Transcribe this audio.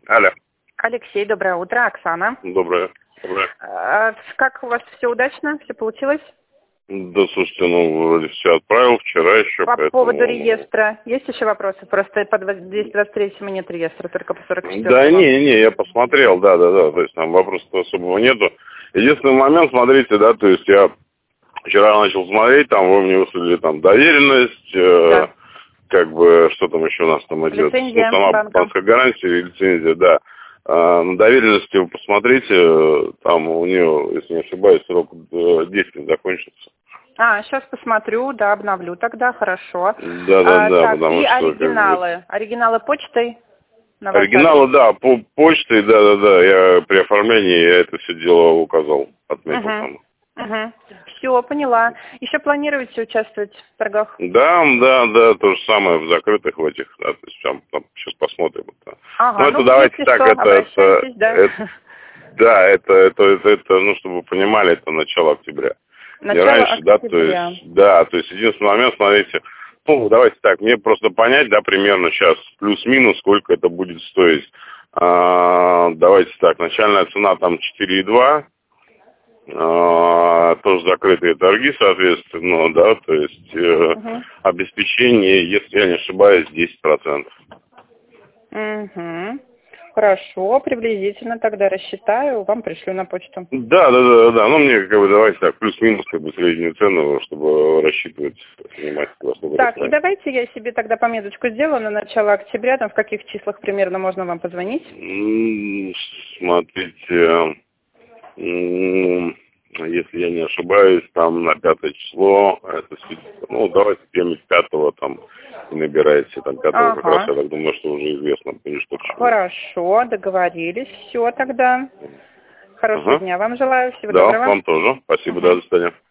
Алло. Алексей, доброе утро. Оксана. Доброе. Как у вас все удачно? Все получилось? Да, слушайте, вроде все отправил вчера еще. По поводу реестра. Есть еще вопросы? Просто по 223 нет реестра, только по 44. Да, не, я посмотрел, да. То есть там вопросов особого нету. Единственный момент, смотрите, да, то есть я вчера начал смотреть, там вы мне выслали там доверенность, да. как бы, что там еще у нас там идет? Лицензия сама банковская гарантия и лицензия, да. На доверенности вы посмотрите, там у нее, если не ошибаюсь, срок действия закончится. Сейчас посмотрю, да, обновлю тогда, хорошо. Да, так, потому и что... оригиналы? Оригиналы почтой? Оригиналы, да, по почтой, да, я при оформлении я это все дело указал, отметил там. Все, поняла. Еще планируете участвовать в торгах? Да, то же самое в закрытых в этих, да, то есть там сейчас посмотрим. Ага, это давайте так, это, чтобы вы понимали, это начало октября. Начало раньше, октября. то есть единственный момент, смотрите, давайте так, мне просто понять, да, примерно сейчас плюс-минус, сколько это будет стоить. Давайте так, начальная цена там 4,2. Тоже закрытые торги, соответственно, да, то есть обеспечение, если я не ошибаюсь, 10%. Хорошо, приблизительно тогда рассчитаю, вам пришлю на почту. Да, мне давайте так, плюс-минус среднюю цену, чтобы рассчитывать, понимать, Так, и давайте я себе тогда пометочку сделаю на начало октября, там в каких числах примерно можно вам позвонить? Смотрите, если я не ошибаюсь, там на 5 число, это, давайте где-нибудь 5-го там и набираете, там 5-го как раз, я так думаю, что уже известно будет, что почему. Хорошо, договорились, все тогда. Хорошего дня вам желаю, всего доброго. Да, вам тоже, спасибо, до свидания.